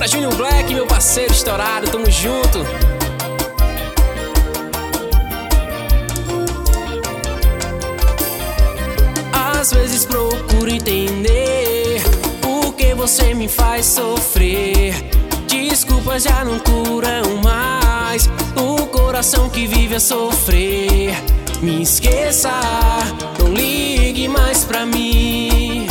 Bora Junior Black, meu parceiro estourado, tamo junto. Às vezes procuro entender por que você me faz sofrer. Desculpas já não curam mais o coração que vive a sofrer. Me esqueça, não ligue mais pra mim.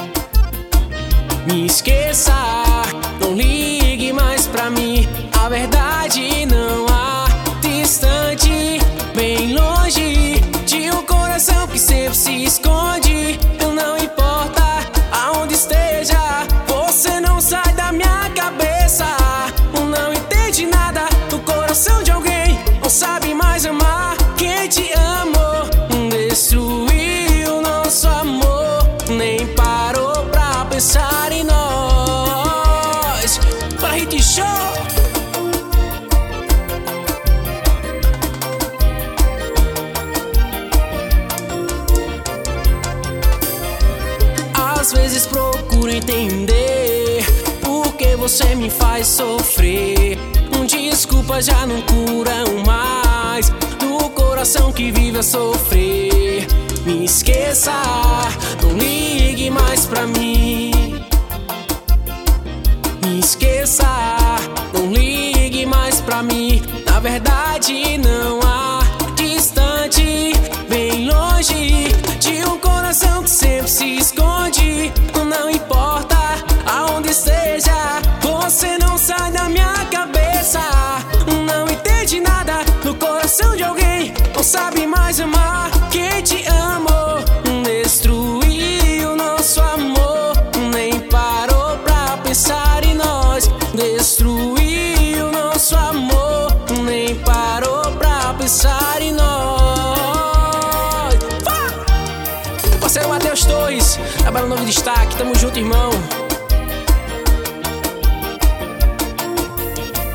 Me esqueça, não ligue mais pra mim. A verdade não há distante, bem longe de um coração que sempre se esconde. Não importa aonde esteja, você não sai da minha cabeça. Não entende nada do coração de alguém, não sabe mais amar quem te amou. Destruiu nosso amor, nem parou pra pensar em nós. Para Hit Show. Às vezes procuro entender por que você me faz sofrer. Desculpas já não curam mais do coração que vive a sofrer. Me esqueça, não ligue mais pra mim. Me esqueça, não ligue mais pra mim. Na verdade não há distante, bem longe de um coração que sempre se esconde. Não importa aonde esteja, você não sai da minha cabeça. Não entende nada do coração de alguém, não sabe mais amar quem te amou. Destruiu nosso amor, nem parou pra pensar em nós. Destruiu nosso amor, nem parou pra pensar em nós. Parceiro Matheus Torres, trabalho novo destaque, tamo junto, irmão.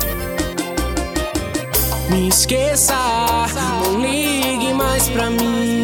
Me esqueça, não ligue mais pra mim.